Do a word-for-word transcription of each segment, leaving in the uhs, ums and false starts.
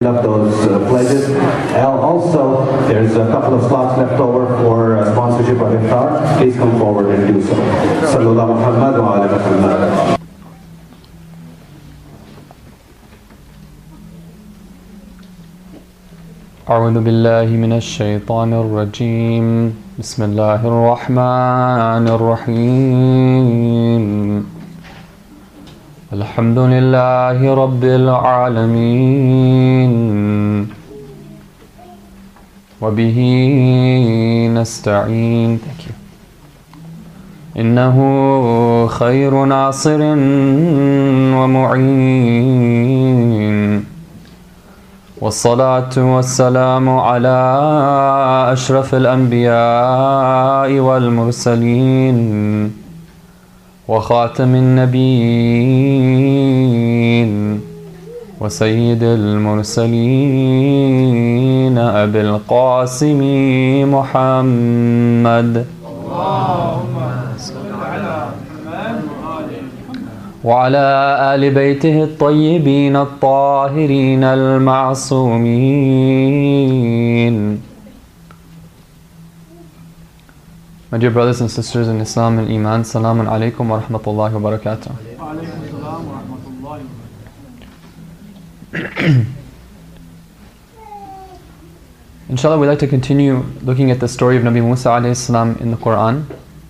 Up those uh, pledges. And also, there's a couple of slots left over for uh, sponsorship of iftar. Please come forward and do so. Sallallahu Muhammad wa ala Muhammad. أعوذ بالله من الشيطان الرجيم بسم الله الرحمن الرحيم الحمد لله رب العالمين وبه نستعين إنه خير ناصر ومعين والصلاة والسلام على أشرف الأنبياء والمرسلين وخاتم النبيين وسيد المرسلين أبي القاسم محمد وعلى آل بيته الطيبين الطاهرين المعصومين. My dear brothers and sisters in Islam and Iman, Assalamu alaikum wa rahmatullahi wa barakatuh. Inshallah, we'd like to continue looking at the story of Nabi Musa alayhi salam in the Quran.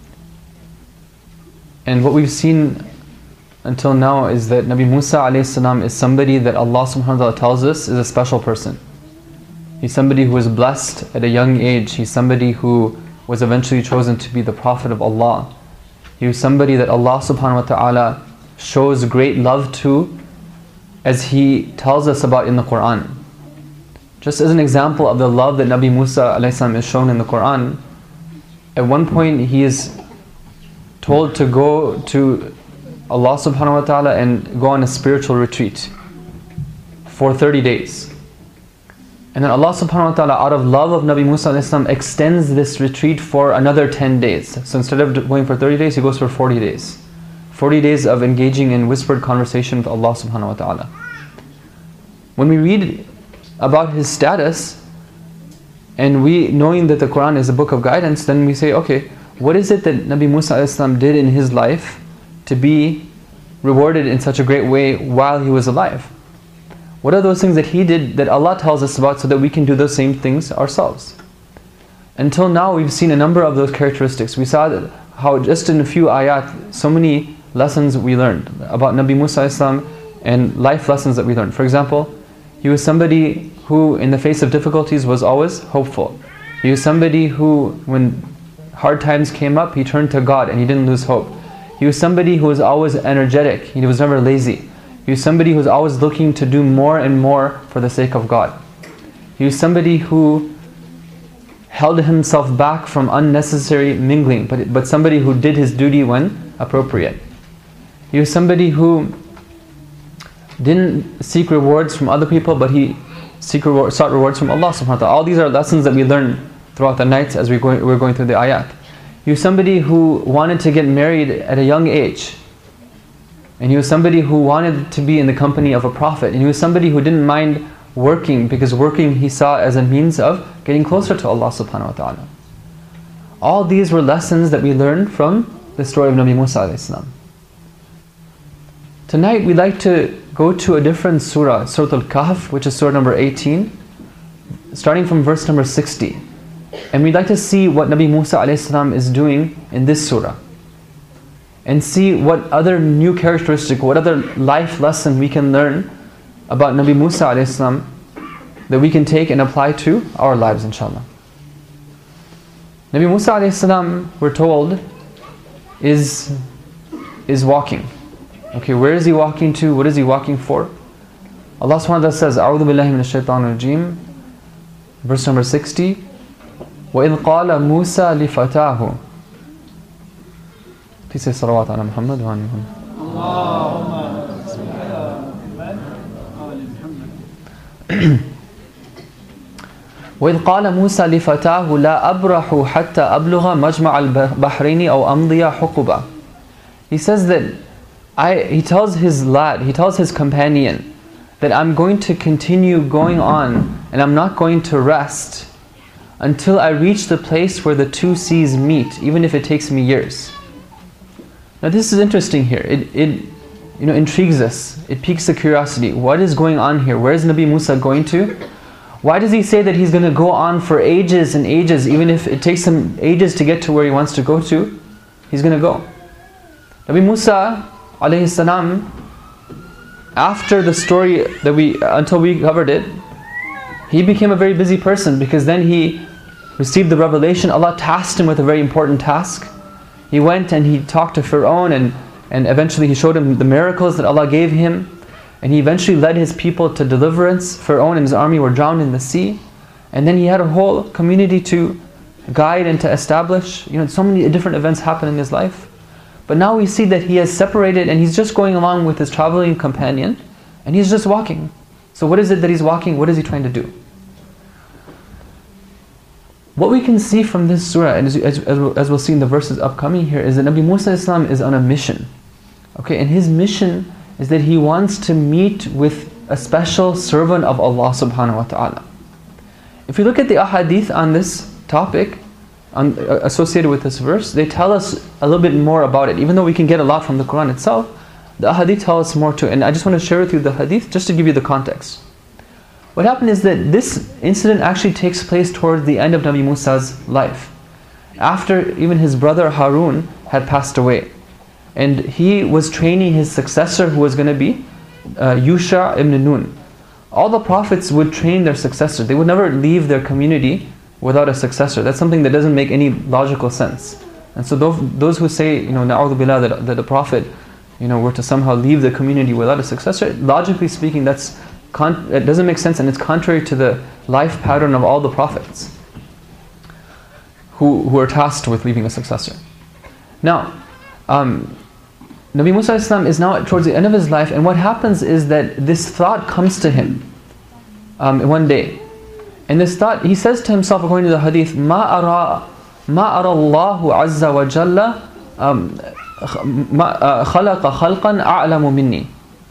And what we've seen until now is that Nabi Musa alayhi salam is somebody that Allah subhanahu wa ta'ala tells us is a special person. He's somebody who was blessed at a young age. He's somebody who was eventually chosen to be the Prophet of Allah. He was somebody that Allah subhanahu wa ta'ala shows great love to, as He tells us about in the Quran. Just as an example of the love that Nabi Musa alayhi salam is shown in the Quran, at one point he is told to go to Allah subhanahu wa ta'ala and go on a spiritual retreat for thirty days. And then Allah subhanahu wa ta'ala, out of love of Nabi Musa alayhi salam, extends this retreat for another ten days. So instead of going for thirty days, he goes for forty days. forty days of engaging in whispered conversation with Allah subhanahu wa ta'ala. When we read about his status, and we knowing that the Quran is a book of guidance, then we say, okay, what is it that Nabi Musa alayhi salam did in his life to be rewarded in such a great way while he was alive? What are those things that he did that Allah tells us about so that we can do those same things ourselves? Until now, we've seen a number of those characteristics. We saw that how just in a few ayat, so many lessons we learned about Nabi Musa alayhi salam and life lessons that we learned. For example, he was somebody who in the face of difficulties was always hopeful. He was somebody who, when hard times came up, he turned to God and he didn't lose hope. He was somebody who was always energetic. He was never lazy. He was somebody who was always looking to do more and more for the sake of God. He was somebody who held himself back from unnecessary mingling, but, but somebody who did his duty when appropriate. He was somebody who didn't seek rewards from other people, but he seek reward, sought rewards from Allah subhanahu wa ta'ala. All these are lessons that we learn throughout the nights as we go, we're going through the ayat. He was somebody who wanted to get married at a young age. And he was somebody who wanted to be in the company of a prophet. And he was somebody who didn't mind working, because working he saw as a means of getting closer to Allah subhanahu wa ta'ala. All these were lessons that we learned from the story of Nabi Musa alayhi salam. Tonight we'd like to go to a different surah, Surah Al-Kahf, which is surah number eighteen, starting from verse number sixty. And we'd like to see what Nabi Musa alayhi salam is doing in this surah, and see what other new characteristic, what other life lesson we can learn about Nabi Musa alayhi salam that we can take and apply to our lives, inshallah. Nabi Musa alayhi salam, we're told, is, is walking. Okay, where is he walking to? What is he walking for? Allah subhanahu wa ta'ala says, A'udhu billahi minash shaitanir rajeem, verse number sixty, وَإِذْ قَالَ مُوسَى لِفَتَاهُ. Please say salawat ala Muhammad wa ala Muhammad. وإذ قال موسى لفتاه لا أبرح حتى أبلغ مجمع البحرين أو أمضي حقبا. He says that I, he tells his lad, he tells his companion that I'm going to continue going on and I'm not going to rest until I reach the place where the two seas meet, even if it takes me years. Now this is interesting here. It, it you know, intrigues us. It piques the curiosity. What is going on here? Where is Nabi Musa going to? Why does he say that he's going to go on for ages and ages, even if it takes him ages to get to where he wants to go to? He's going to go. Nabi Musa alayhi salam, after the story that we, until we covered it, he became a very busy person, because then he received the revelation. Allah tasked him with a very important task. He went and he talked to Fir'aun, and, and eventually he showed him the miracles that Allah gave him. And he eventually led his people to deliverance. Fir'aun and his army were drowned in the sea. And then he had a whole community to guide and to establish. You know, so many different events happen in his life. But now we see that he has separated and he's just going along with his traveling companion. And he's just walking. So what is it that he's walking? What is he trying to do? What we can see from this surah, and as, as, as we'll see in the verses upcoming here, is that Nabi Musa Islam is on a mission. Okay, and his mission is that he wants to meet with a special servant of Allah subhanahu wa ta'ala. If we look at the ahadith on this topic, on, uh, associated with this verse, they tell us a little bit more about it. Even though we can get a lot from the Quran itself, the ahadith tell us more too. And I just want to share with you the hadith just to give you the context. What happened is that this incident actually takes place towards the end of Nabi Musa's life, after even his brother Harun had passed away. And he was training his successor, who was going to be uh, Yusha ibn Nun. All the prophets would train their successor. They would never leave their community without a successor. That's something that doesn't make any logical sense. And so those, those who say, you know, na'udhu billah, that, that the prophet, you know, were to somehow leave the community without a successor, logically speaking, that's con it doesn't make sense, and it's contrary to the life pattern of all the prophets who, who are tasked with leaving a successor. Now, um, Nabi Musa Islam is now towards the end of his life, and what happens is that this thought comes to him um, one day. And this thought, he says to himself, according to the hadith, Ma ara, ma ara Allahu azza wa jalla khalaqa khalqan a'lamu minni.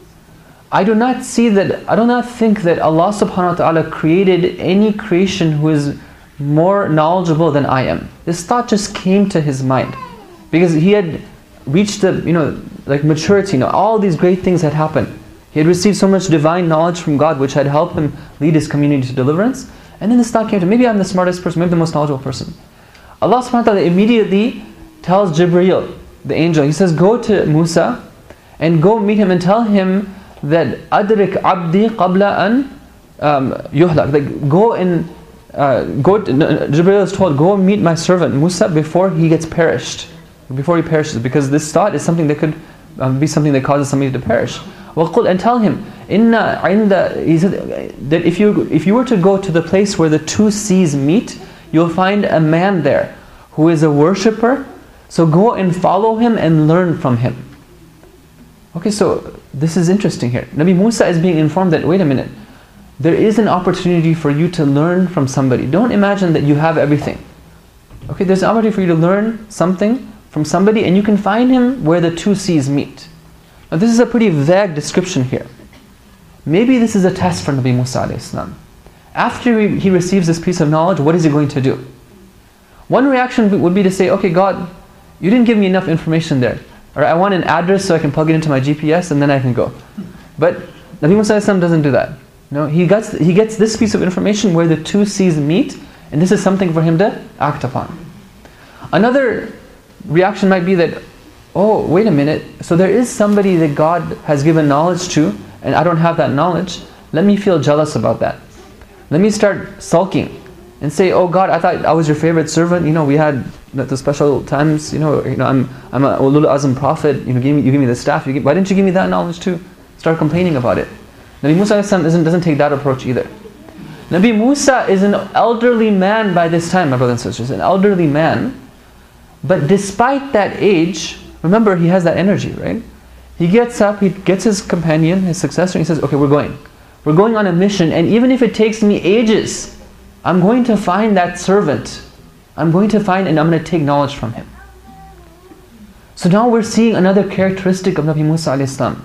I do not see that, I do not think that Allah subhanahu wa ta'ala created any creation who is more knowledgeable than I am. This thought just came to his mind, because he had reached the, you know, like maturity. You know, all these great things had happened. He had received so much divine knowledge from God, which had helped him lead his community to deliverance. And then this thought came to him, maybe I'm the smartest person, maybe the most knowledgeable person. Allah subhanahu wa ta'ala immediately tells Jibreel, the angel, he says, go to Musa and go meet him and tell him that adrik abdi qabla an yuhlak. Like, go and uh, go. To, Jibreel is told, go meet my servant Musa before he gets perished, before he perishes, because this thought is something that could um, be something that causes somebody to perish. وَقُلْ, and tell him, inna عند, he said that if you if you were to go to the place where the two seas meet, you'll find a man there who is a worshipper. So go and follow him and learn from him. Okay, so this is interesting here. Nabi Musa is being informed that, wait a minute, there is an opportunity for you to learn from somebody. Don't imagine that you have everything. Okay, there's an opportunity for you to learn something from somebody, and you can find him where the two seas meet. Now this is a pretty vague description here. Maybe this is a test for Nabi Musa alayhi salam. After he receives this piece of knowledge, what is he going to do? One reaction would be to say, okay, God, you didn't give me enough information there. Or I want an address so I can plug it into my G P S and then I can go. But Nabi Musa alayhi salam doesn't do that. No, he gets, he gets this piece of information where the two seas meet, and this is something for him to act upon. Another reaction might be that, oh, wait a minute, so there is somebody that God has given knowledge to, and I don't have that knowledge. Let me feel jealous about that. Let me start sulking and say, oh God, I thought I was your favorite servant. You know, we had the special times. You know, you know, I'm I'm a ulul azm prophet. You know, give me, you give me the staff. You give, why didn't you give me that knowledge too? Start complaining about it. Nabi Musa doesn't doesn't take that approach either. Nabi Musa is an elderly man by this time, my brothers and sisters, an elderly man. But despite that age, remember, he has that energy, right? He gets up, he gets his companion, his successor, and he says, okay, we're going. We're going on a mission, and even if it takes me ages, I'm going to find that servant. I'm going to find, and I'm going to take knowledge from him. So now we're seeing another characteristic of Nabi Musa alayhi salam.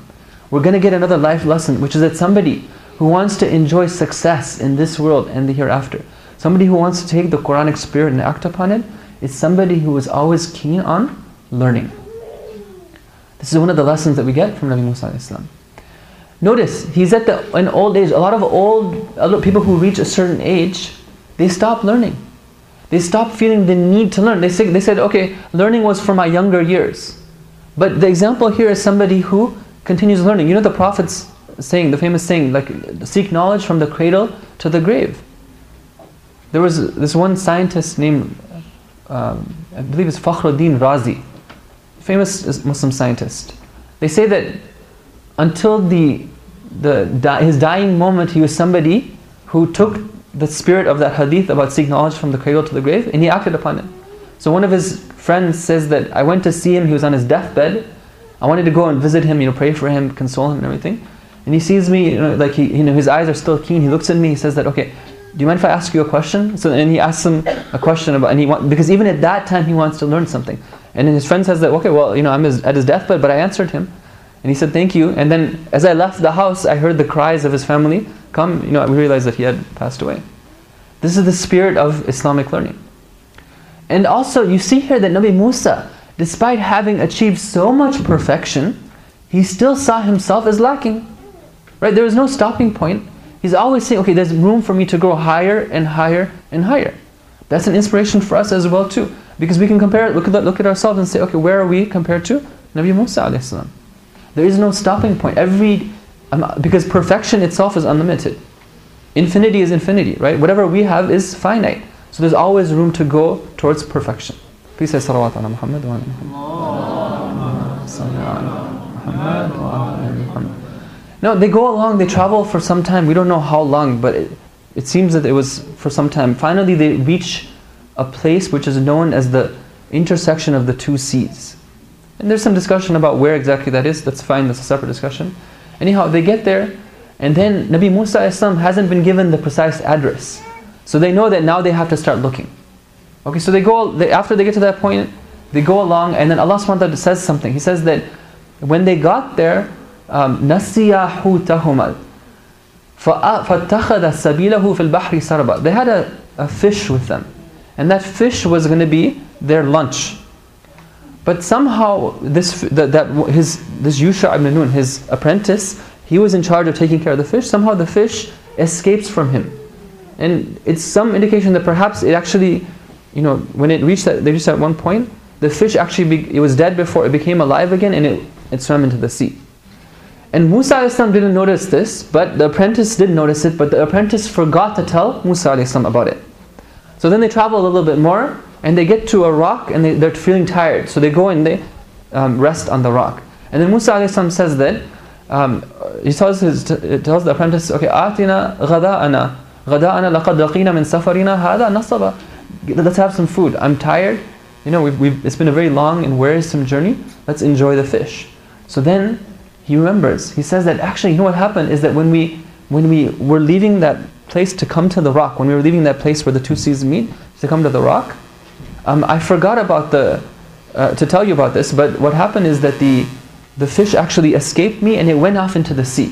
we're going to get another life lesson, which is that somebody who wants to enjoy success in this world and the hereafter, somebody who wants to take the Quranic spirit and act upon it, is somebody who is always keen on learning. This is one of the lessons that we get from Nabi Musa alayhi salam. Notice, he's at the an old age. A lot of old, other people who reach a certain age, they stop learning. They stop feeling the need to learn. They say, they said, okay, learning was for my younger years. But the example here is somebody who continues learning. You know the Prophet's saying, the famous saying, like, seek knowledge from the cradle to the grave. There was this one scientist named, um, I believe it's Fakhruddin Razi, famous Muslim scientist. They say that until the, the his dying moment, he was somebody who took the spirit of that hadith about seek knowledge from the cradle to the grave, and he acted upon it. So one of his friends says that I went to see him, he was on his deathbed. I wanted to go and visit him, you know, pray for him, console him and everything. And he sees me, you know, like he, you know, his eyes are still keen. He looks at me, he says that, okay, do you mind if I ask you a question? So, and he asks him a question about, and he want, because even at that time he wants to learn something. And then his friend says that, okay, well, you know, I'm his, at his deathbed, but I answered him. And he said, thank you. And then as I left the house, I heard the cries of his family come, you know, we realized that he had passed away. This is the spirit of Islamic learning. And also, you see here that Nabi Musa, despite having achieved so much perfection, he still saw himself as lacking. Right? There was no stopping point. He's always saying, okay, there's room for me to grow higher and higher and higher. That's an inspiration for us as well too. Because we can compare, look at, look at ourselves and say, okay, where are we compared to Nabi Musa alayhi salam? There is no stopping point. Every, um, because perfection itself is unlimited. Infinity is infinity, right? Whatever we have is finite. So there's always room to go towards perfection. Please say salawat ala Muhammad wa ala Muhammad. No, they go along, they travel for some time. We don't know how long, but it, it seems that it was for some time. Finally, they reach a place which is known as the intersection of the two seas. And there's some discussion about where exactly that is. That's fine, that's a separate discussion. Anyhow, they get there, and then Nabi Musa alayhi salam hasn't been given the precise address. So they know that now they have to start looking. Okay, so they go, they, after they get to that point, they go along, and then Allah subhanahu wa ta'ala says something. He says that when they got there, نَسِيَا حُوتَهُمَا فَاتَّخَذَ سَبِيلَهُ فِي الْبَحْرِ سَرَبًا. They had a, a fish with them, and that fish was going to be their lunch. But somehow this that, that his this Yusha ibn Nun, his apprentice, he was in charge of taking care of the fish. Somehow the fish escapes from him, and it's some indication that perhaps it actually, you know, when it reached that, they reached at one point, the fish actually be, it was dead before it became alive again, and it it swam into the sea. And Musa alayhi salam didn't notice this, but the apprentice did notice it. But the apprentice forgot to tell Musa alayhi salam about it. So then they travel a little bit more, and they get to a rock, and they, they're feeling tired. So they go and they um, rest on the rock. And then Musa alayhi salam says that, um, he tells, his, tells the apprentice, okay, آتِنَا غَدَاءَنَا غَدَاءَنَا لَقَدْ لَقِينَا مِنْ سَفَرِنَا هَذَا نَصَبًا. Let's have some food. I'm tired. You know, we've, we've, it's been a very long and wearisome journey. Let's enjoy the fish. So then he remembers. He says that actually, you know what happened is that when we when we were leaving that place to come to the rock, when we were leaving that place where the two seas meet to come to the rock, um, I forgot about the uh, to tell you about this. But what happened is that the the fish actually escaped me and it went off into the sea.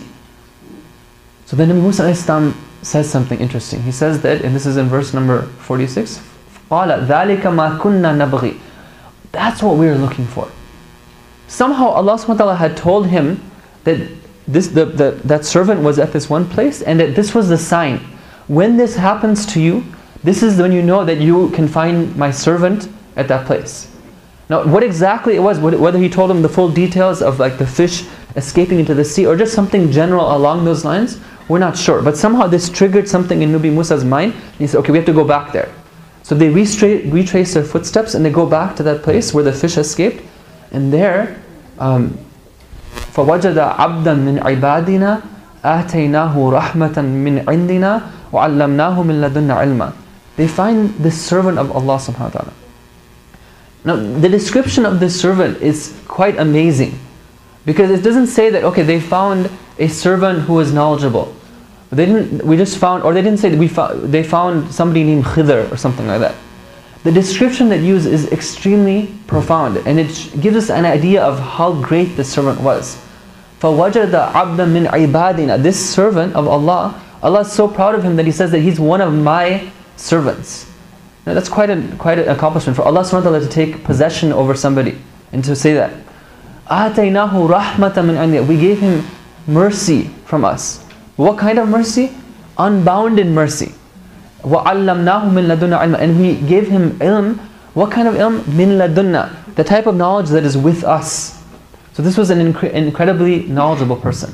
So then Nabi Musa alayhi salam says something interesting. He says that, and this is in verse number forty-six. قَالَ ذَلِكَ مَا كُنَّا نَبْغِي. That's what we were looking for. Somehow Allah subhanahu wa ta'ala had told him that this the, the, that servant was at this one place, and that this was the sign. When this happens to you, this is when you know that you can find my servant at that place. Now, what exactly it was, whether he told him the full details of like the fish escaping into the sea, or just something general along those lines, we're not sure. But somehow this triggered something in Nabi Musa's mind. He said, okay, we have to go back there. So they retrace, retrace their footsteps, and they go back to that place where the fish escaped. And there, um, فَوَجَدَ عَبْدًا مِنْ عِبَادِنَا آتَيْنَاهُ رَحْمَةً مِنْ عِنْدِنَا وَعَلَّمْنَاهُ مِنْ لَدُنَّا عِلْمًا. They find this servant of Allah subhanahu wa ta'ala. Now, the description of this servant is quite amazing, because it doesn't say that, okay, they found a servant who was knowledgeable. They didn't, we just found, or they didn't say that we found, they found somebody named Khidr or something like that. The description that used is extremely profound, and it gives us an idea of how great this servant was. فَوَجَدَ عَبْدًا مِنْ عِبَادِنَا. This servant of Allah, Allah is so proud of him that He says that he's one of my servants. Now that's quite, a, quite an accomplishment for Allah subhanahu wa ta'ala to take possession over somebody and to say that. آتَيْنَاهُ رَحْمَةً مِنْ عِنْدِنَا. We gave him mercy from us. What kind of mercy? Unbounded mercy. وَعَلَّمْنَاهُ مِنْ لَدُنَّا عِلْمًا. And we gave him ilm. What kind of ilm? مِنْ لَدُنَّا. The type of knowledge that is with us. So this was an incre incredibly knowledgeable person.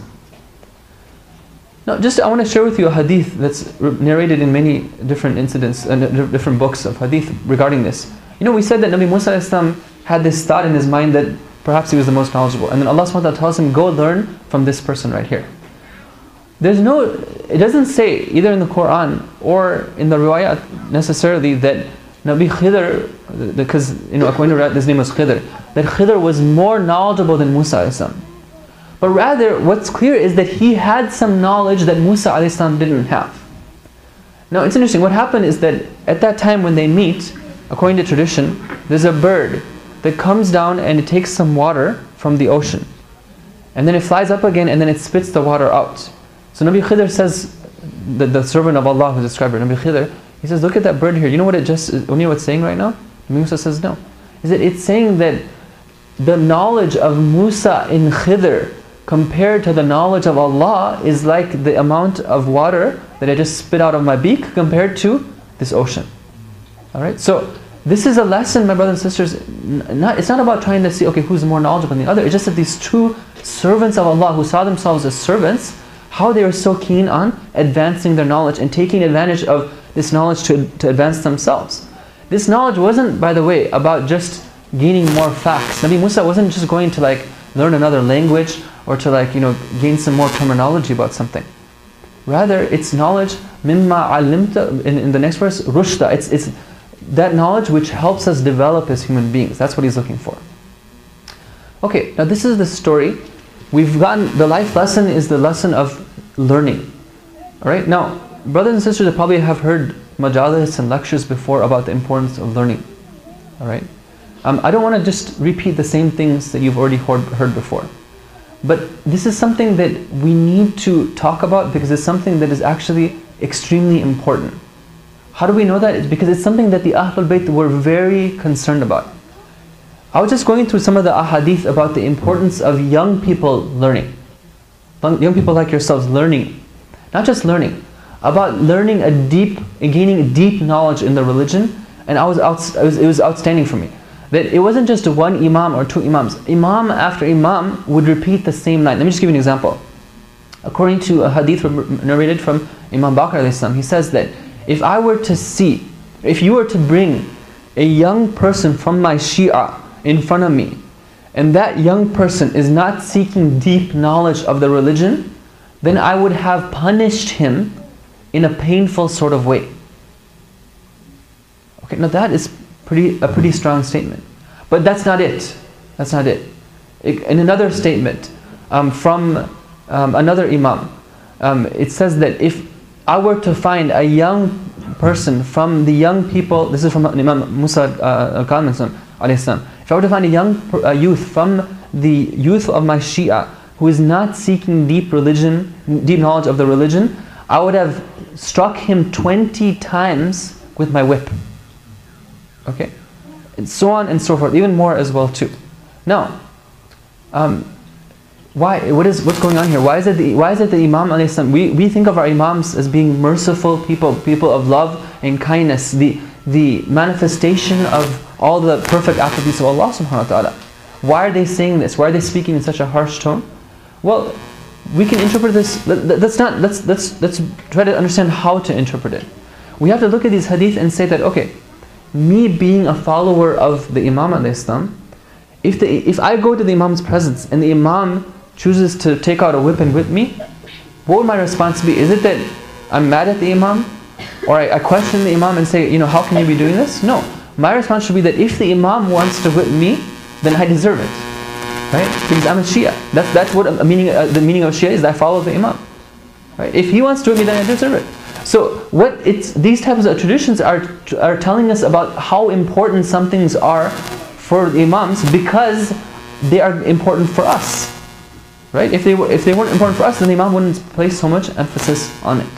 Now just I want to share with you a hadith that's narrated in many different incidents and uh, different books of hadith regarding this. You know, we said that Nabi Musa had this thought in his mind that perhaps he was the most knowledgeable. And then Allah subhanahu wa ta'ala tells him, go learn from this person right here. There's no, it doesn't say either in the Quran or in the riwayat necessarily that Nabi Khidr, because you know according to his name was Khidr, that Khidr was more knowledgeable than Musa alayhi salam. But rather what's clear is that he had some knowledge that Musa alayhi salam didn't have. Now it's interesting, what happened is that at that time when they meet, according to tradition, there's a bird that comes down and it takes some water from the ocean. And then it flies up again and then it spits the water out. So Nabi Khidr says, the, the servant of Allah who described it, Nabi Khidr, he says, look at that bird here. You know what it just, you know what it's saying right now? Nabi Musa says no. Is that it's saying that the knowledge of Musa in Khidr compared to the knowledge of Allah is like the amount of water that I just spit out of my beak compared to this ocean. Alright, so this is a lesson, my brothers and sisters. Not, it's not about trying to see, okay, who's more knowledgeable than the other. It's just that these two servants of Allah who saw themselves as servants, how they were so keen on advancing their knowledge and taking advantage of this knowledge to, to advance themselves. This knowledge wasn't, by the way, about just gaining more facts. Nabi Musa wasn't just going to like learn another language or to like, you know, gain some more terminology about something. Rather, it's knowledge, mimma alimta, in, in the next verse, rushda. It's, it's that knowledge which helps us develop as human beings. That's what he's looking for. Okay, now this is the story. We've gotten, the life lesson is the lesson of learning. Alright, now, brothers and sisters probably have heard majalis and lectures before about the importance of learning. Alright, um, I don't want to just repeat the same things that you've already heard, heard before. But this is something that we need to talk about because it's something that is actually extremely important. How do we know that? It's because it's something that the Ahlul Bayt were very concerned about. I was just going through some of the ahadith about the importance of young people learning. Young people like yourselves learning. Not just learning, about learning a deep, gaining deep knowledge in the religion. And I was out, it, was, it was outstanding for me. That it wasn't just one imam or two imams. Imam after imam would repeat the same line. Let me just give you an example. According to a hadith narrated from Imam Baqir alayhi salam, he says that if I were to see, if you were to bring a young person from my Shia in front of me, and that young person is not seeking deep knowledge of the religion, then I would have punished him in a painful sort of way. Okay, now that is pretty a pretty strong statement. But that's not it. That's not it. In another statement um, from um, another imam, um, it says that if I were to find a young person from the young people, this is from Imam Musa uh, al-Kadhim alayhi salam, if I were to find a young uh, youth from the youth of my Shia who is not seeking deep religion, deep knowledge of the religion, I would have struck him twenty times with my whip. Okay, and so on and so forth, even more as well too. Now, um, why? What is what's going on here? Why is it? The, why is it the Imam alayhi salam? We we think of our imams as being merciful people, people of love and kindness, the the manifestation of all the perfect attributes of Allah subhanahu wa taala. Why are they saying this? Why are they speaking in such a harsh tone? Well, we can interpret this. Let, let's not. Let's let's let's try to understand how to interpret it. We have to look at these hadith and say that okay, me being a follower of the Imam alayhi salam, if the if I go to the Imam's presence and the Imam chooses to take out a whip and whip me, what would my response be? Is it that I'm mad at the Imam? Or I, I question the Imam and say, you know, how can you be doing this? No. My response should be that if the Imam wants to whip me, then I deserve it. Right? Because I'm a Shia. That's, that's what a meaning, uh, the meaning of Shia is, that I follow the Imam. Right? If he wants to whip me, then I deserve it. So what it's these types of traditions are, are telling us about how important some things are for the Imams because they are important for us. right? If they, were, if they weren't important for us, then the Imam wouldn't place so much emphasis on it.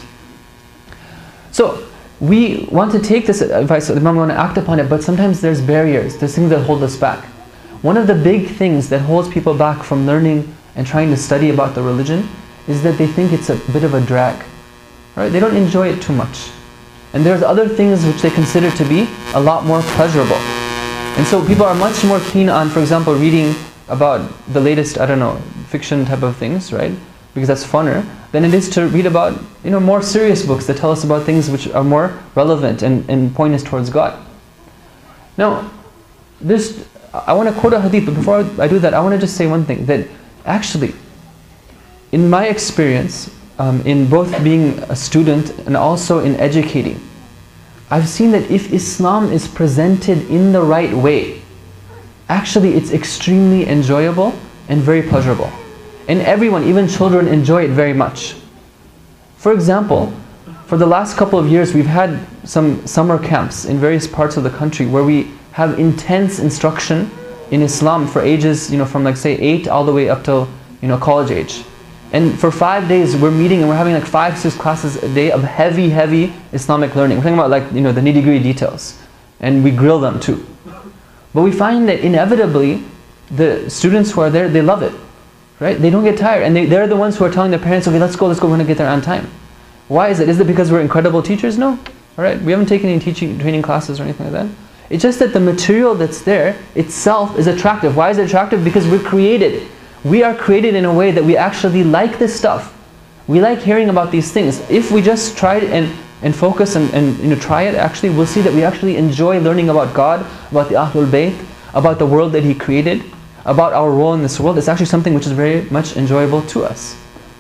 So, we want to take this advice, the Imam, we want to act upon it, but sometimes there's barriers, there's things that hold us back. One of the big things that holds people back from learning and trying to study about the religion is that they think it's a bit of a drag. Right? They don't enjoy it too much. And there's other things which they consider to be a lot more pleasurable. And so people are much more keen on, for example, reading about the latest, I don't know, fiction type of things, right? Because that's funner, than it is to read about, you know, more serious books that tell us about things which are more relevant and, and point us towards God. Now, this, I want to quote a hadith, but before I do that, I want to just say one thing, that actually, in my experience, um, in both being a student and also in educating, I've seen that if Islam is presented in the right way, actually it's extremely enjoyable and very pleasurable. And everyone, even children, enjoy it very much. For example, for the last couple of years we've had some summer camps in various parts of the country where we have intense instruction in Islam for ages, you know, from like say eight all the way up till, you know, college age. And for five days we're meeting and we're having like five, six classes a day of heavy, heavy Islamic learning. We're talking about like, you know, the nitty-gritty details. And we grill them too. But we find that inevitably the students who are there, they love it. Right? They don't get tired. And they, they're the ones who are telling their parents, okay, let's go, let's go, we're going to get there on time. Why is it? Is it because we're incredible teachers? No. Alright, we haven't taken any teaching, training classes or anything like that. It's just that the material that's there itself is attractive. Why is it attractive? Because we're created. We are created in a way that we actually like this stuff. We like hearing about these things. If we just try it and, and focus and, and you know, try it, actually we'll see that we actually enjoy learning about God, about the Ahlul Bayt, about the world that He created, about our role in this world. It's actually something which is very much enjoyable to us.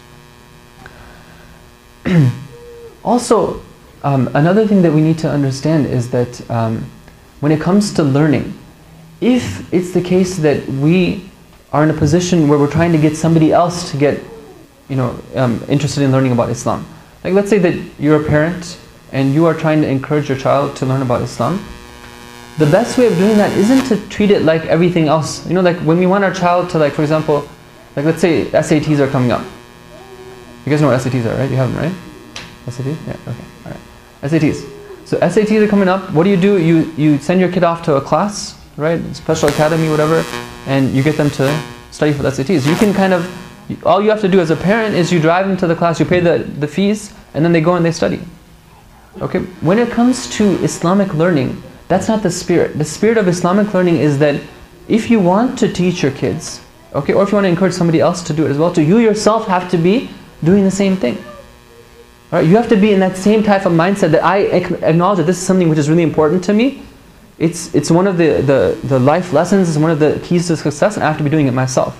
Also, um, another thing that we need to understand is that um, when it comes to learning, if it's the case that we are in a position where we're trying to get somebody else to get, you know, um, interested in learning about Islam. Like let's say that you're a parent and you are trying to encourage your child to learn about Islam. The best way of doing that isn't to treat it like everything else. You know, like when we want our child to, like, for example, like let's say S A Ts are coming up. You guys know what S A Ts are, right? You have them, right? S A Ts? Yeah, okay, alright. S A Ts. So S A Ts are coming up. What do you do? You, you send your kid off to a class, right? Special academy, whatever, and you get them to study for the S A Ts. You can kind of, all you have to do as a parent is you drive them to the class, you pay the, the fees, and then they go and they study. Okay? When it comes to Islamic learning, that's not the spirit. The spirit of Islamic learning is that if you want to teach your kids, okay, or if you want to encourage somebody else to do it as well, too, you yourself have to be doing the same thing. All right? You have to be in that same type of mindset that I acknowledge that this is something which is really important to me. It's, it's one of the, the, the life lessons, it's one of the keys to success, and I have to be doing it myself.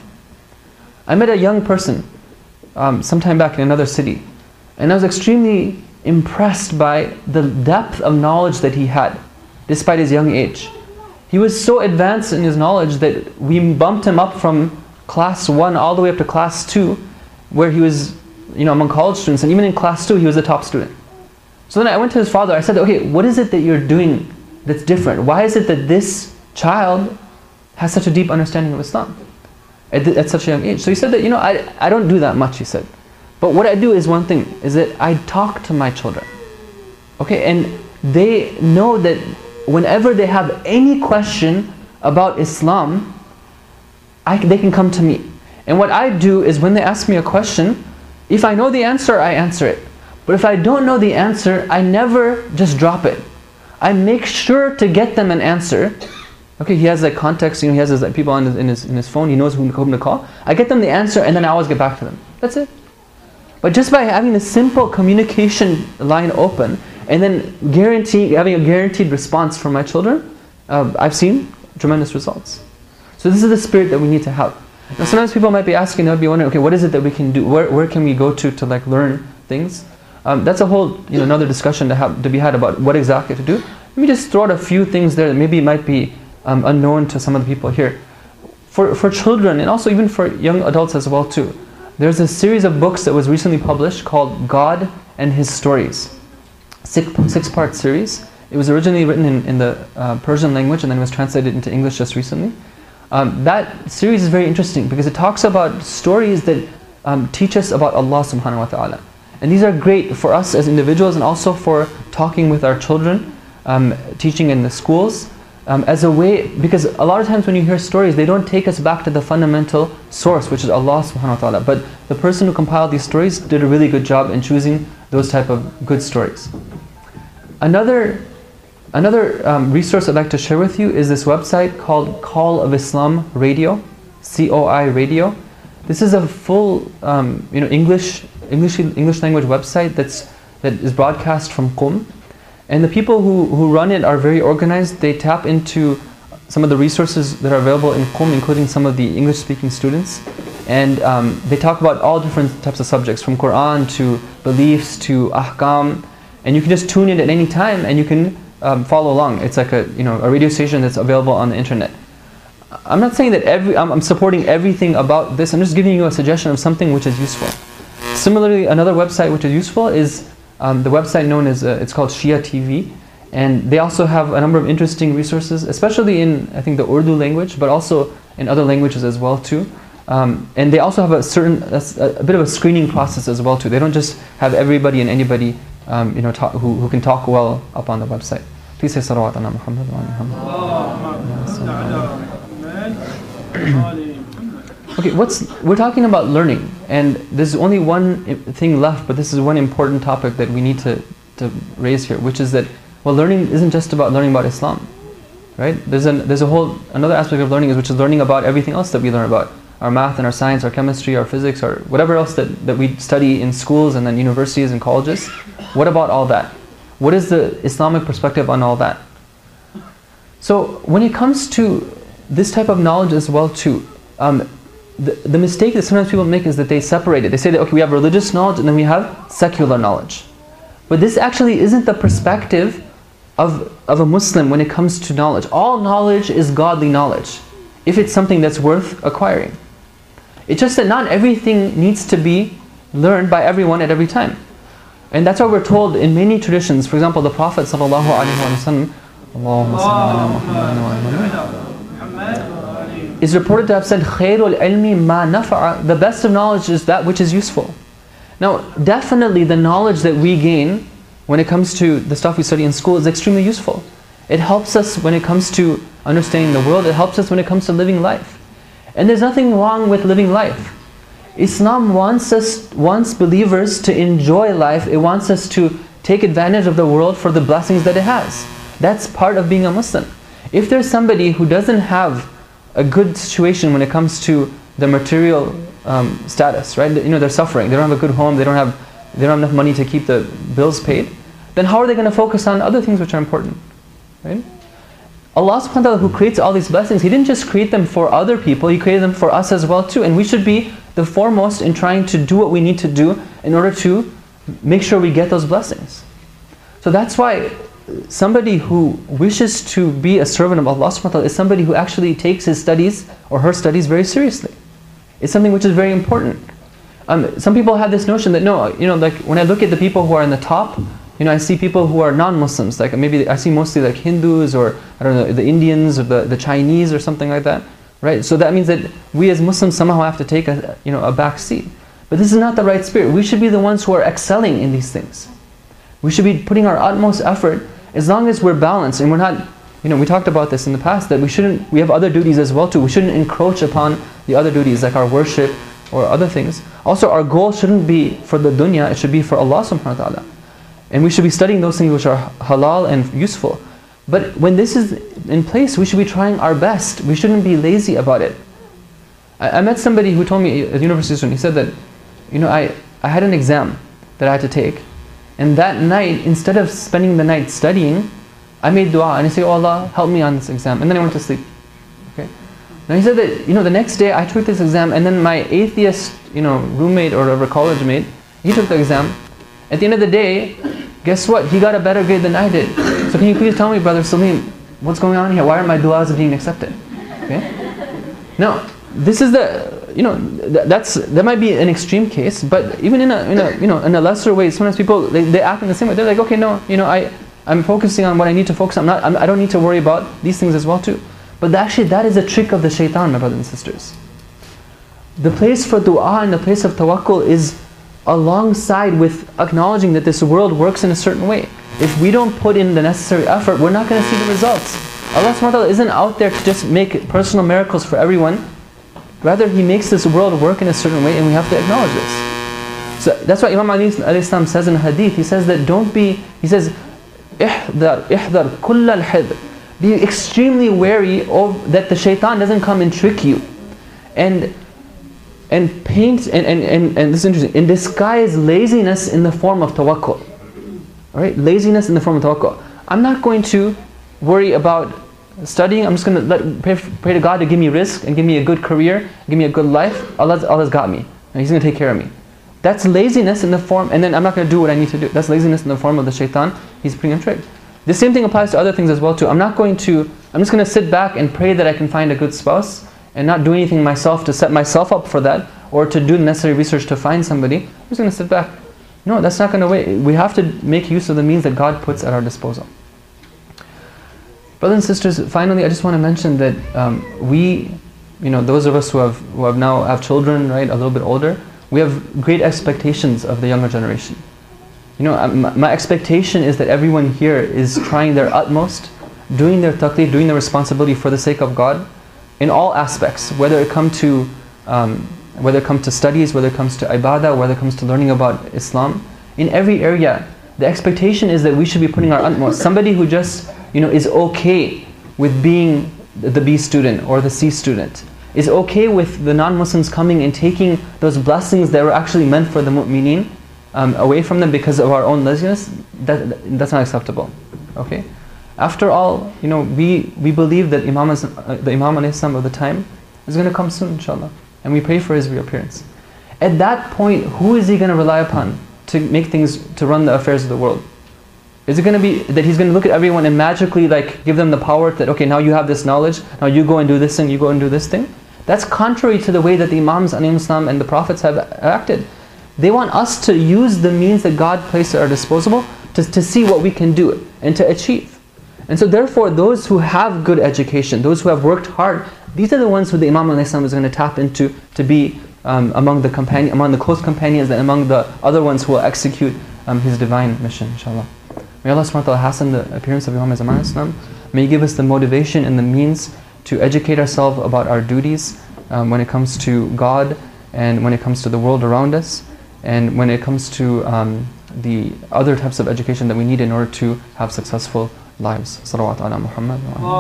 I met a young person um, sometime back in another city, and I was extremely impressed by the depth of knowledge that he had, despite his young age. He was so advanced in his knowledge that we bumped him up from class one all the way up to class two, where he was, you know, among college students, and even in class two he was a top student. So then I went to his father, I said, okay, what is it that you're doing that's different? Why is it that this child has such a deep understanding of Islam at, at such a young age? So he said that, you know, I, I don't do that much, he said. But what I do is one thing, is that I talk to my children. Okay, and they know that whenever they have any question about Islam, I, they can come to me. And what I do is when they ask me a question, if I know the answer, I answer it. But if I don't know the answer, I never just drop it. I make sure to get them an answer. Okay, he has like context, you know, he has his, like, people on his, in, his, in his phone, he knows whom, whom to call. I get them the answer and then I always get back to them. That's it. But just by having a simple communication line open and then guarantee, having a guaranteed response from my children, uh, I've seen tremendous results. So this is the spirit that we need to have. Now sometimes people might be asking, they'll be wondering, okay, what is it that we can do? Where, where can we go to to like learn things? Um, that's a whole, you know, another discussion to have to be had about what exactly to do. Let me just throw out a few things there that maybe might be um, unknown to some of the people here. For for children and also even for young adults as well too. There's a series of books that was recently published called God and His Stories. Six six part series. It was originally written in, in the uh, Persian language and then was translated into English just recently. Um, that series is very interesting because it talks about stories that um, teach us about Allah subhanahu wa ta'ala. And these are great for us as individuals and also for talking with our children, um, teaching in the schools, um, as a way, because a lot of times when you hear stories, they don't take us back to the fundamental source, which is Allah subhanahu wa ta'ala. But the person who compiled these stories did a really good job in choosing those type of good stories. Another Another um, resource I'd like to share with you is this website called Call of Islam Radio, C O I Radio. This is a full, um, you know, English English English language website that's that is broadcast from Qum, and the people who who run it are very organized. They tap into some of the resources that are available in Qum, including some of the English-speaking students, and um, they talk about all different types of subjects, from Quran to beliefs to ahkam, and you can just tune in at any time and you can Um, follow along. It's like a you know a radio station that's available on the internet. I'm not saying that every I'm, I'm supporting everything about this. I'm just giving you a suggestion of something which is useful. Similarly, another website which is useful is um, the website known as uh, it's called Shia T V, and they also have a number of interesting resources, especially in I think the Urdu language, but also in other languages as well too. Um, and they also have a certain a, a bit of a screening process as well too. They don't just have everybody and anybody um, you know talk, who who can talk well up on the website. Please say salawat ala Muhammad wa ala Muhammad. Okay, what's we're talking about learning, and there's only one thing left, but this is one important topic that we need to to raise here, which is that well, learning isn't just about learning about Islam, right? There's an there's a whole another aspect of learning is which is learning about everything else that we learn about. Our math and our science, our chemistry, our physics, or whatever else that, that we study in schools and then universities and colleges. What about all that? What is the Islamic perspective on all that? So when it comes to this type of knowledge as well too, um, the, the mistake that sometimes people make is that they separate it. They say that, okay, we have religious knowledge and then we have secular knowledge. But this actually isn't the perspective of, of a Muslim when it comes to knowledge. All knowledge is godly knowledge, if it's something that's worth acquiring. It's just that not everything needs to be learned by everyone at every time. And that's why we're told in many traditions, for example, the Prophet sallallahu alaihi wasallam, Allahumma salli ala Muhammad wa ala is reported to have said, "Khairul ilmi ma nafa'a." The best of knowledge is that which is useful. Now, definitely the knowledge that we gain when it comes to the stuff we study in school is extremely useful. It helps us when it comes to understanding the world. It helps us when it comes to living life. And there's nothing wrong with living life. Islam wants us, wants believers to enjoy life. It wants us to take advantage of the world for the blessings that it has. That's part of being a Muslim. If there's somebody who doesn't have a good situation when it comes to the material um, status, right? You know, they're suffering. They don't have a good home. They don't have, they don't have enough money to keep the bills paid. Then how are they going to focus on other things which are important, right? Allah subhanahu wa ta'ala, who creates all these blessings, He didn't just create them for other people, He created them for us as well too. And we should be the foremost in trying to do what we need to do in order to make sure we get those blessings. So that's why somebody who wishes to be a servant of Allah subhanahu wa ta'ala is somebody who actually takes his studies or her studies very seriously. It's something which is very important. Um, some people have this notion that no, you know, like when I look at the people who are in the top, you know, I see people who are non-Muslims, like maybe I see mostly like Hindus or I don't know, the Indians or the, the Chinese or something like that, right? So that means that we as Muslims somehow have to take a, you know, a back seat. But this is not the right spirit. We should be the ones who are excelling in these things. We should be putting our utmost effort as long as we're balanced and we're not, you know, we talked about this in the past that we shouldn't, we have other duties as well too. We shouldn't encroach upon the other duties like our worship or other things. Also, our goal shouldn't be for the dunya, it should be for Allah subhanahu wa ta'ala. And we should be studying those things which are halal and useful. But when this is in place, we should be trying our best. We shouldn't be lazy about it. I, I met somebody who told me at university student, he said that, you know, I, I had an exam that I had to take. And that night, instead of spending the night studying, I made dua and I said, oh Allah, help me on this exam. And then I went to sleep. Okay. Now he said that, you know, the next day I took this exam and then my atheist, you know, roommate or whatever, college mate, he took the exam. At the end of the day, guess what? He got a better grade than I did. So can you please tell me, Brother Salim, what's going on here? Why are my du'as being accepted? Okay? Now, this is the, you know, th that's that might be an extreme case, but even in a, in a you know, in a lesser way, sometimes people they, they act in the same way. They're like, okay, no, you know, I I'm focusing on what I need to focus on. I'm not, I'm, I don't need to worry about these things as well too. But actually that is a trick of the shaitan, my brothers and sisters. The place for dua and the place of tawakkul is alongside with acknowledging that this world works in a certain way. If we don't put in the necessary effort, we're not going to see the results. Allah subhanahu wa ta'ala isn't out there to just make personal miracles for everyone. Rather, He makes this world work in a certain way, and we have to acknowledge this. So that's why Imam Ali alayhi salam says in hadith, he says that don't be, he says, ihdar, ihdar, kull al-hidr. Be extremely wary of that the shaitan doesn't come and trick you. And and paint, and, and, and, and this is interesting, and disguise laziness in the form of tawakkul. Alright, laziness in the form of tawakkul. I'm not going to worry about studying, I'm just going to let, pray, pray to God to give me rizq and give me a good career, give me a good life. Allah's, Allah's got me, and He's going to take care of me. That's laziness in the form, and then I'm not going to do what I need to do. That's laziness in the form of the shaitan. He's putting a trick. The same thing applies to other things as well too. I'm not going to, I'm just going to sit back and pray that I can find a good spouse and not do anything myself to set myself up for that, or to do the necessary research to find somebody. I'm just going to sit back. No, that's not going to wait. We have to make use of the means that God puts at our disposal. Brothers and sisters, finally I just want to mention that um, we, you know, those of us who have, who have now have children, right, a little bit older, we have great expectations of the younger generation. You know, my, my expectation is that everyone here is trying their utmost, doing their taqdeer, doing their responsibility for the sake of God, in all aspects, whether it come to um, whether it comes to studies, whether it comes to ibadah, whether it comes to learning about Islam. In every area, the expectation is that we should be putting our utmost. Somebody who just, you know, is okay with being the B student or the C student, is okay with the non-Muslims coming and taking those blessings that were actually meant for the mu'mineen um, away from them because of our own laziness, that, that's not acceptable. Okay? After all, you know, we, we believe that Imam, uh, the Imam alayhi salam of the time is going to come soon, inshallah. And we pray for his reappearance. At that point, who is he going to rely upon to make things, to run the affairs of the world? Is it going to be that he's going to look at everyone and magically like give them the power that, okay, now you have this knowledge, now you go and do this thing, you go and do this thing? That's contrary to the way that the Imams alayhim salam and the Prophets have acted. They want us to use the means that God placed at our disposal to, to see what we can do and to achieve. And so therefore, those who have good education, those who have worked hard, these are the ones who the Imam alayhi salam is going to tap into to be um, among the companion, among the close companions and among the other ones who will execute um, his divine mission, inshallah. May Allah subhanahu wa ta'ala hasten the appearance of Imam Zaman Islam. May He give us the motivation and the means to educate ourselves about our duties um, when it comes to God and when it comes to the world around us and when it comes to um, the other types of education that we need in order to have successful lives. Salawat ala Muhammad.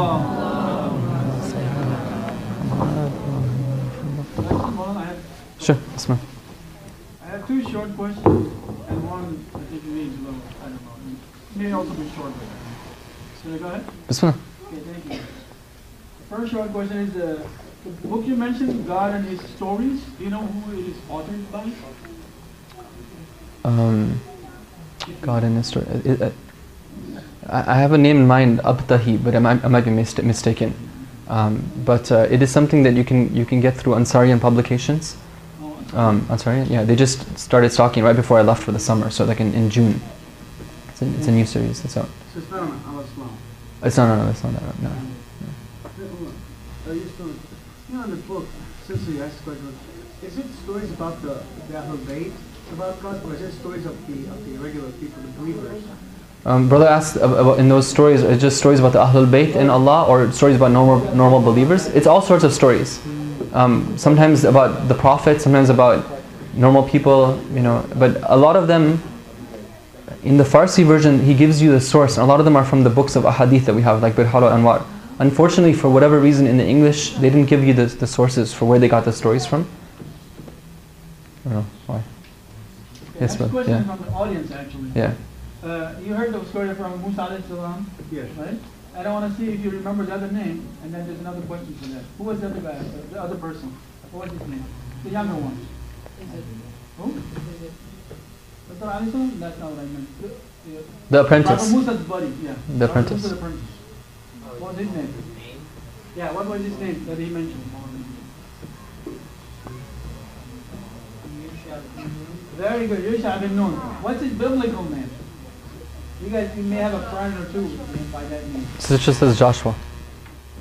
Sure, Bismillah. I have two short questions and one I think needs a little, I don't know, maybe also be short. So go ahead. Bismillah. Okay, thank you. The first short question is uh, the book you mentioned, God and His Stories. Do you know who it is authored by? Um, God and His Story. It, it, I have a name in mind, Abtahi, but I might, I might be mis mistaken. Um, but uh, it is something that you can you can get through Ansarian publications. Um, Ansarian, yeah, they just started stocking right before I left for the summer, so like in, in June. It's a, it's a new series that's out. So it's not on Al-Islam. It's not, no, no, it's not that, no. no. Are you still, you know, in the book, since you asked the question, is it stories about the, the Ahlul Bayt, about God, or is it stories of the, of the regular people, the believers? Um, brother asked about in those stories, is it just stories about the Ahlul Bayt and Allah, or stories about normal normal believers? It's all sorts of stories. Um, sometimes about the Prophet, sometimes about normal people, you know. But a lot of them, in the Farsi version, he gives you the source. And a lot of them are from the books of ahadith that we have, like Birhal al-Anwar. Unfortunately, for whatever reason, in the English, they didn't give you the, the sources for where they got the stories from. I don't know why. Okay, Yes, but question yeah. from the audience, actually. Yeah. Uh, you heard the story from Musa alayhi salam? Yes. Right? And I want to see if you remember the other name, and then there's another question for that. Who was the other guy, the other person? What was his name? The younger one. Who? Doctor alayhi salam? That's not what I meant. The, the, The apprentice. Prophet Musa's buddy, yeah. The apprentice. Musa's apprentice. What was his name? Yeah, what was his name that he mentioned? Very good, Yusha bin Nun. What's his biblical name? You guys, you may have a friend or two by that name. So it just says Joshua.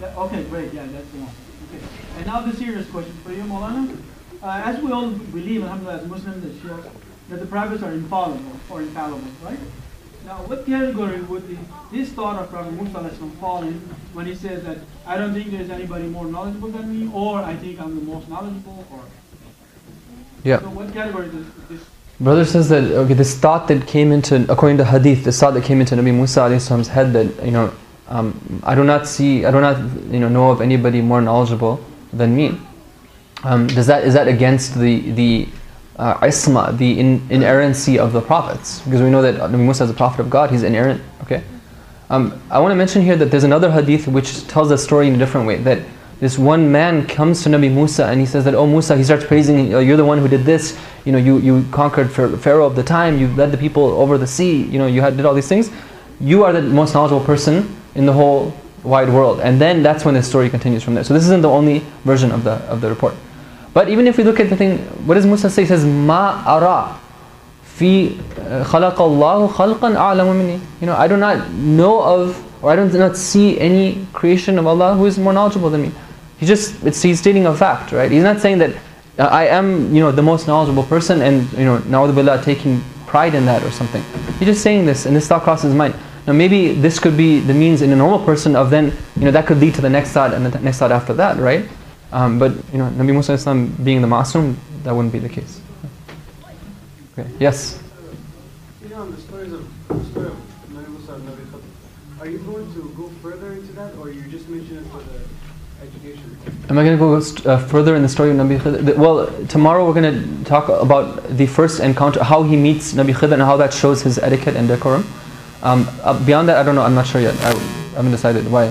That- okay, great. Yeah, that's the one. Okay. And now the serious question for you, Maulana. Uh, as we all believe, alhamdulillah, as Muslims, as Shias, that the prophets are infallible or infallible, right? Now, what category would the, this thought of Prophet Musa alayhi salam fall in when he says that I don't think there's anybody more knowledgeable than me, or I think I'm the most knowledgeable, or Yeah. so what category does this? Brother says that, okay, this thought that came into, according to hadith, this thought that came into Nabi Musa alayhi salam's head that, you know, um, I do not see, I do not, you know, know of anybody more knowledgeable than me. Um, does that, is that against the, the uh, isma, the in, inerrancy of the prophets? Because we know that Nabi Musa is a prophet of God, he's inerrant, okay? Um, I want to mention here that there's another hadith which tells the story in a different way, that this one man comes to Nabi Musa and he says that, oh Musa, he starts praising, you're the one who did this, you know, you, you conquered Pharaoh of the time, you led the people over the sea, you know, you had, did all these things. You are the most knowledgeable person in the whole wide world. And then that's when the story continues from there. So this isn't the only version of the of the report. But even if we look at the thing, what does Musa say? He says, Ma ara fi khalaqa Allahu khalqan a'lamu minni. You know, I do not know of, or I do not see any creation of Allah who is more knowledgeable than me. He just, it's, he's stating a fact, right? He's not saying that uh, I am, you know, the most knowledgeable person and, you know, na'udhu billah, taking pride in that or something. He's just saying this, and this thought crosses his mind. Now maybe this could be the means in a normal person of then, you know, that could lead to the next thought and the next thought after that, right? Um, but, you know, Nabi Musa Islam being the Ma'asum, that wouldn't be the case. Okay. Yes? You know, the stories of the story of Nabi Musa and Nabi Khidr, are you going to go further into that, or you just mention it for the education? Am I going to go uh, further in the story of Nabi Khidr? Well, tomorrow we're going to talk about the first encounter, how he meets Nabi Khidr and how that shows his etiquette and decorum. Um, uh, beyond that, I don't know, I'm not sure yet. I, I haven't decided. Why?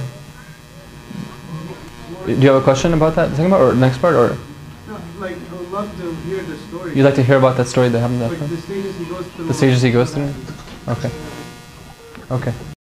Do you have a question about that second part or next part? Or No, like, I would love to hear the story. you'd like to hear about that story that happened? Like the stages he goes through. The stages he goes through? Okay. Okay.